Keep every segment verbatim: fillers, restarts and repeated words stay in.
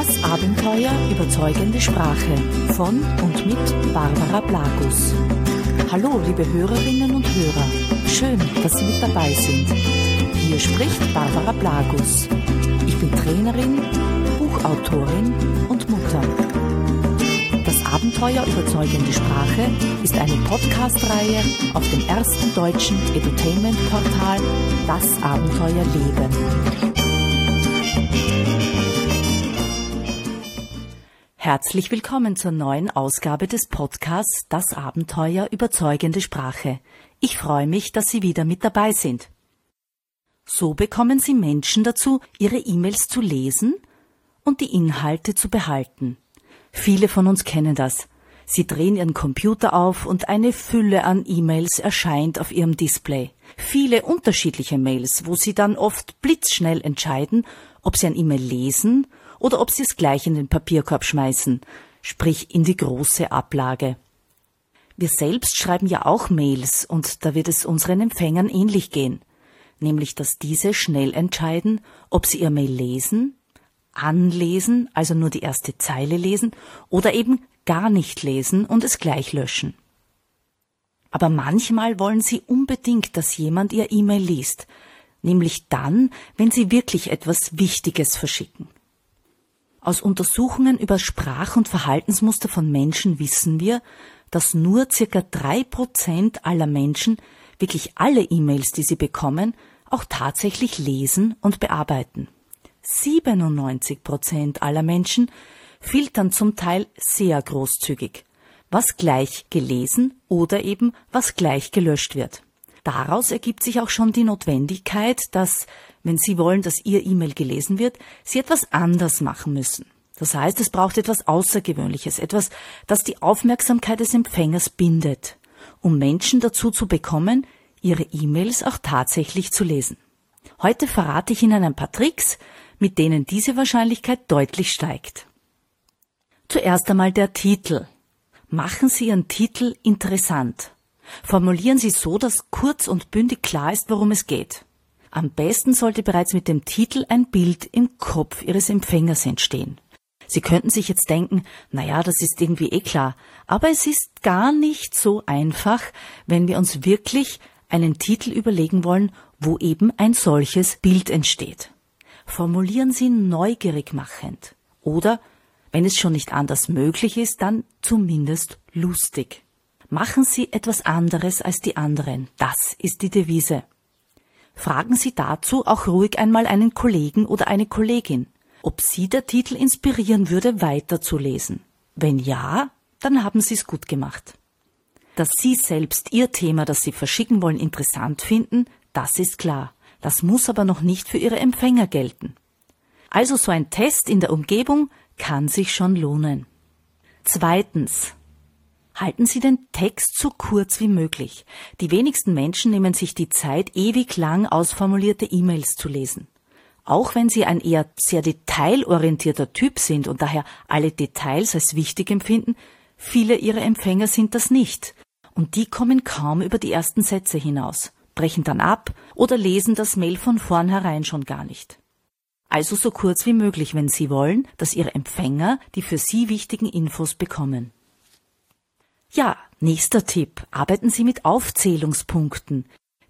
Das Abenteuer überzeugende Sprache von und mit Barbara Blagus. Hallo, liebe Hörerinnen und Hörer. Schön, dass Sie mit dabei sind. Hier spricht Barbara Blagus. Ich bin Trainerin, Buchautorin und Mutter. Das Abenteuer überzeugende Sprache ist eine Podcast-Reihe auf dem ersten deutschen Edutainment-Portal Das Abenteuer Leben. Herzlich willkommen zur neuen Ausgabe des Podcasts Das Abenteuer überzeugende Sprache. Ich freue mich, dass Sie wieder mit dabei sind. So bekommen Sie Menschen dazu, ihre E-Mails zu lesen und die Inhalte zu behalten. Viele von uns kennen das. Sie drehen Ihren Computer auf und eine Fülle an E-Mails erscheint auf Ihrem Display. Viele unterschiedliche Mails, wo Sie dann oft blitzschnell entscheiden, ob Sie ein E-Mail lesen oder ob Sie es gleich in den Papierkorb schmeißen, sprich in die große Ablage. Wir selbst schreiben ja auch Mails und da wird es unseren Empfängern ähnlich gehen, nämlich dass diese schnell entscheiden, ob sie ihr Mail lesen, anlesen, also nur die erste Zeile lesen oder eben gar nicht lesen und es gleich löschen. Aber manchmal wollen sie unbedingt, dass jemand ihr E-Mail liest, nämlich dann, wenn sie wirklich etwas Wichtiges verschicken. Aus Untersuchungen über Sprach- und Verhaltensmuster von Menschen wissen wir, dass nur circa drei Prozent aller Menschen wirklich alle E-Mails, die sie bekommen, auch tatsächlich lesen und bearbeiten. siebenundneunzig Prozent aller Menschen filtern zum Teil sehr großzügig, was gleich gelesen oder eben was gleich gelöscht wird. Daraus ergibt sich auch schon die Notwendigkeit, dass, wenn Sie wollen, dass Ihr E-Mail gelesen wird, Sie etwas anders machen müssen. Das heißt, es braucht etwas Außergewöhnliches, etwas, das die Aufmerksamkeit des Empfängers bindet, um Menschen dazu zu bekommen, ihre E-Mails auch tatsächlich zu lesen. Heute verrate ich Ihnen ein paar Tricks, mit denen diese Wahrscheinlichkeit deutlich steigt. Zuerst einmal der Titel. Machen Sie Ihren Titel interessant. Formulieren Sie so, dass kurz und bündig klar ist, worum es geht. Am besten sollte bereits mit dem Titel ein Bild im Kopf Ihres Empfängers entstehen. Sie könnten sich jetzt denken, naja, das ist irgendwie eh klar, aber es ist gar nicht so einfach, wenn wir uns wirklich einen Titel überlegen wollen, wo eben ein solches Bild entsteht. Formulieren Sie neugierig machend oder, wenn es schon nicht anders möglich ist, dann zumindest lustig. Machen Sie etwas anderes als die anderen. Das ist die Devise. Fragen Sie dazu auch ruhig einmal einen Kollegen oder eine Kollegin, ob Sie der Titel inspirieren würde, weiterzulesen. Wenn ja, dann haben Sie es gut gemacht. Dass Sie selbst Ihr Thema, das Sie verschicken wollen, interessant finden, das ist klar. Das muss aber noch nicht für Ihre Empfänger gelten. Also so ein Test in der Umgebung kann sich schon lohnen. Zweitens. Halten Sie den Text so kurz wie möglich. Die wenigsten Menschen nehmen sich die Zeit, ewig lang ausformulierte E-Mails zu lesen. Auch wenn Sie ein eher sehr detailorientierter Typ sind und daher alle Details als wichtig empfinden, viele Ihrer Empfänger sind das nicht. Und die kommen kaum über die ersten Sätze hinaus, brechen dann ab oder lesen das Mail von vornherein schon gar nicht. Also so kurz wie möglich, wenn Sie wollen, dass Ihre Empfänger die für Sie wichtigen Infos bekommen. Ja, nächster Tipp. Arbeiten Sie mit Aufzählungspunkten.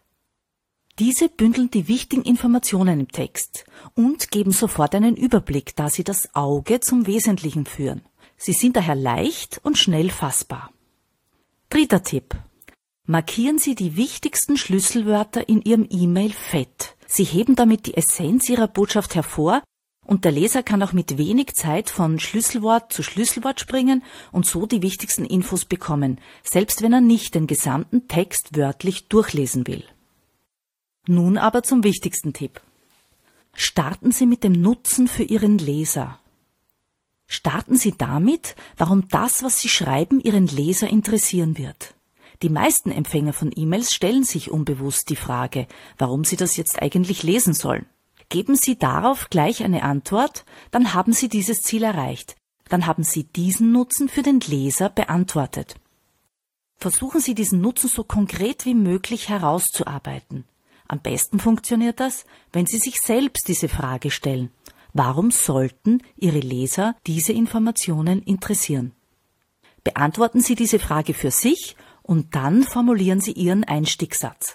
Diese bündeln die wichtigen Informationen im Text und geben sofort einen Überblick, da sie das Auge zum Wesentlichen führen. Sie sind daher leicht und schnell fassbar. Dritter Tipp. Markieren Sie die wichtigsten Schlüsselwörter in Ihrem E-Mail fett. Sie heben damit die Essenz Ihrer Botschaft hervor und der Leser kann auch mit wenig Zeit von Schlüsselwort zu Schlüsselwort springen und so die wichtigsten Infos bekommen, selbst wenn er nicht den gesamten Text wörtlich durchlesen will. Nun aber zum wichtigsten Tipp. Starten Sie mit dem Nutzen für Ihren Leser. Starten Sie damit, warum das, was Sie schreiben, Ihren Leser interessieren wird. Die meisten Empfänger von E-Mails stellen sich unbewusst die Frage, warum sie das jetzt eigentlich lesen sollen. Geben Sie darauf gleich eine Antwort, dann haben Sie dieses Ziel erreicht. Dann haben Sie diesen Nutzen für den Leser beantwortet. Versuchen Sie diesen Nutzen so konkret wie möglich herauszuarbeiten. Am besten funktioniert das, wenn Sie sich selbst diese Frage stellen. Warum sollten Ihre Leser diese Informationen interessieren? Beantworten Sie diese Frage für sich und dann formulieren Sie Ihren Einstiegssatz.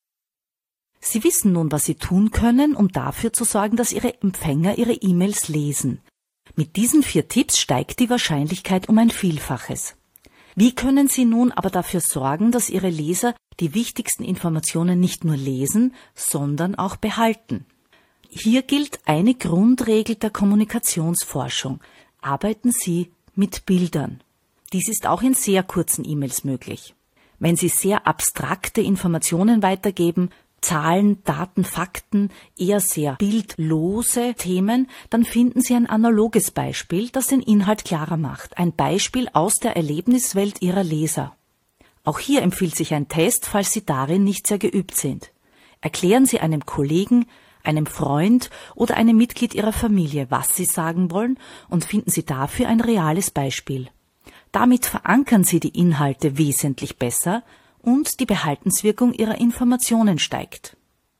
Sie wissen nun, was Sie tun können, um dafür zu sorgen, dass Ihre Empfänger Ihre E-Mails lesen. Mit diesen vier Tipps steigt die Wahrscheinlichkeit um ein Vielfaches. Wie können Sie nun aber dafür sorgen, dass Ihre Leser die wichtigsten Informationen nicht nur lesen, sondern auch behalten? Hier gilt eine Grundregel der Kommunikationsforschung. Arbeiten Sie mit Bildern. Dies ist auch in sehr kurzen E-Mails möglich. Wenn Sie sehr abstrakte Informationen weitergeben, Zahlen, Daten, Fakten, eher sehr bildlose Themen, dann finden Sie ein analoges Beispiel, das den Inhalt klarer macht. Ein Beispiel aus der Erlebniswelt Ihrer Leser. Auch hier empfiehlt sich ein Test, falls Sie darin nicht sehr geübt sind. Erklären Sie einem Kollegen, einem Freund oder einem Mitglied Ihrer Familie, was Sie sagen wollen, und finden Sie dafür ein reales Beispiel. Damit verankern Sie die Inhalte wesentlich besser und die Behaltenswirkung Ihrer Informationen steigt.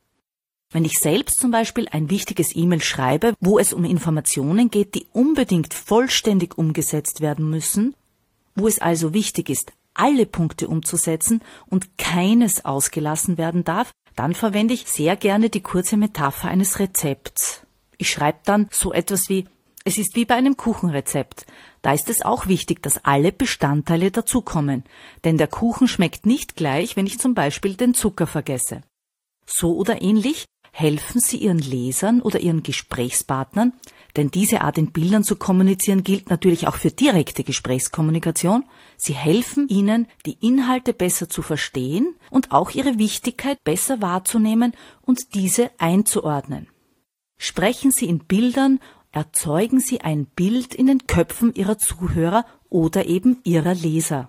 Wenn ich selbst zum Beispiel ein wichtiges E-Mail schreibe, wo es um Informationen geht, die unbedingt vollständig umgesetzt werden müssen, wo es also wichtig ist, alle Punkte umzusetzen und keines ausgelassen werden darf, dann verwende ich sehr gerne die kurze Metapher eines Rezepts. Ich schreibe dann so etwas wie: Es ist wie bei einem Kuchenrezept. Da ist es auch wichtig, dass alle Bestandteile dazukommen, denn der Kuchen schmeckt nicht gleich, wenn ich zum Beispiel den Zucker vergesse. So oder ähnlich helfen Sie Ihren Lesern oder Ihren Gesprächspartnern, denn diese Art in Bildern zu kommunizieren gilt natürlich auch für direkte Gesprächskommunikation. Sie helfen Ihnen, die Inhalte besser zu verstehen und auch ihre Wichtigkeit besser wahrzunehmen und diese einzuordnen. Sprechen Sie in Bildern, erzeugen Sie ein Bild in den Köpfen Ihrer Zuhörer oder eben Ihrer Leser.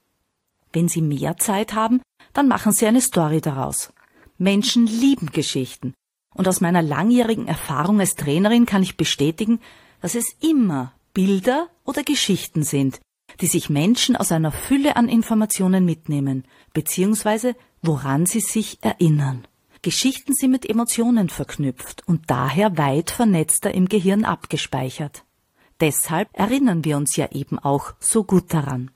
Wenn Sie mehr Zeit haben, dann machen Sie eine Story daraus. Menschen lieben Geschichten. Und aus meiner langjährigen Erfahrung als Trainerin kann ich bestätigen, dass es immer Bilder oder Geschichten sind, die sich Menschen aus einer Fülle an Informationen mitnehmen, beziehungsweise woran sie sich erinnern. Geschichten sind mit Emotionen verknüpft und daher weit vernetzter im Gehirn abgespeichert. Deshalb erinnern wir uns ja eben auch so gut daran.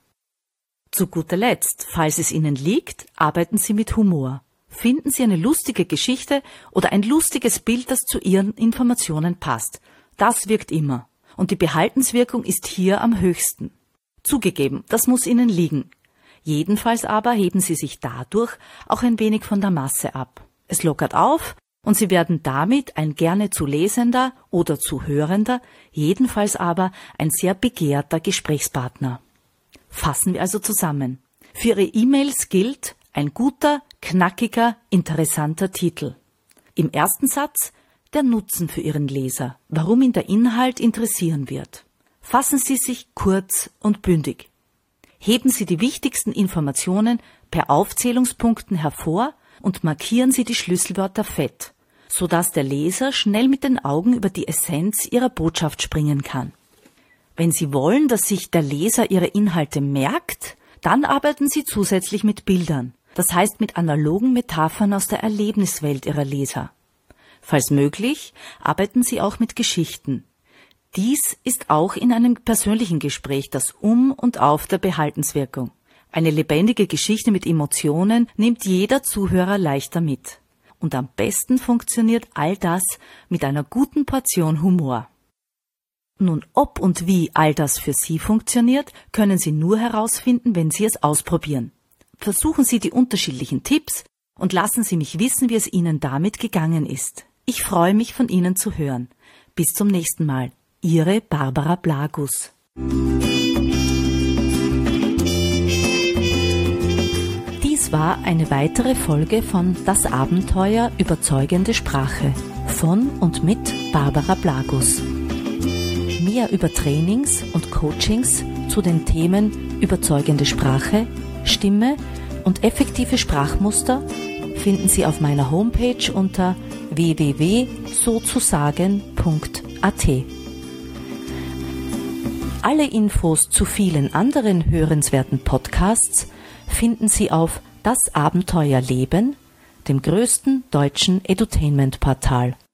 Zu guter Letzt, falls es Ihnen liegt, arbeiten Sie mit Humor. Finden Sie eine lustige Geschichte oder ein lustiges Bild, das zu Ihren Informationen passt. Das wirkt immer. Und die Behaltenswirkung ist hier am höchsten. Zugegeben, das muss Ihnen liegen. Jedenfalls aber heben Sie sich dadurch auch ein wenig von der Masse ab. Es lockert auf und Sie werden damit ein gerne zu lesender oder zu hörender, jedenfalls aber ein sehr begehrter Gesprächspartner. Fassen wir also zusammen. Für Ihre E-Mails gilt ein guter, knackiger, interessanter Titel. Im ersten Satz der Nutzen für Ihren Leser, warum ihn der Inhalt interessieren wird. Fassen Sie sich kurz und bündig. Heben Sie die wichtigsten Informationen per Aufzählungspunkten hervor und markieren Sie die Schlüsselwörter fett, sodass der Leser schnell mit den Augen über die Essenz Ihrer Botschaft springen kann. Wenn Sie wollen, dass sich der Leser Ihre Inhalte merkt, dann arbeiten Sie zusätzlich mit Bildern, das heißt mit analogen Metaphern aus der Erlebniswelt Ihrer Leser. Falls möglich, arbeiten Sie auch mit Geschichten. Dies ist auch in einem persönlichen Gespräch das Um und Auf der Behaltenswirkung. Eine lebendige Geschichte mit Emotionen nimmt jeder Zuhörer leichter mit. Und am besten funktioniert all das mit einer guten Portion Humor. Nun, ob und wie all das für Sie funktioniert, können Sie nur herausfinden, wenn Sie es ausprobieren. Versuchen Sie die unterschiedlichen Tipps und lassen Sie mich wissen, wie es Ihnen damit gegangen ist. Ich freue mich, von Ihnen zu hören. Bis zum nächsten Mal. Ihre Barbara Blagus. Dies war eine weitere Folge von Das Abenteuer überzeugende Sprache von und mit Barbara Blagus. Mehr über Trainings und Coachings zu den Themen überzeugende Sprache, Stimme und effektive Sprachmuster finden Sie auf meiner Homepage unter w w w punkt sozusagen punkt a t. Alle Infos zu vielen anderen hörenswerten Podcasts finden Sie auf Das Abenteuer Leben, dem größten deutschen Edutainment-Portal.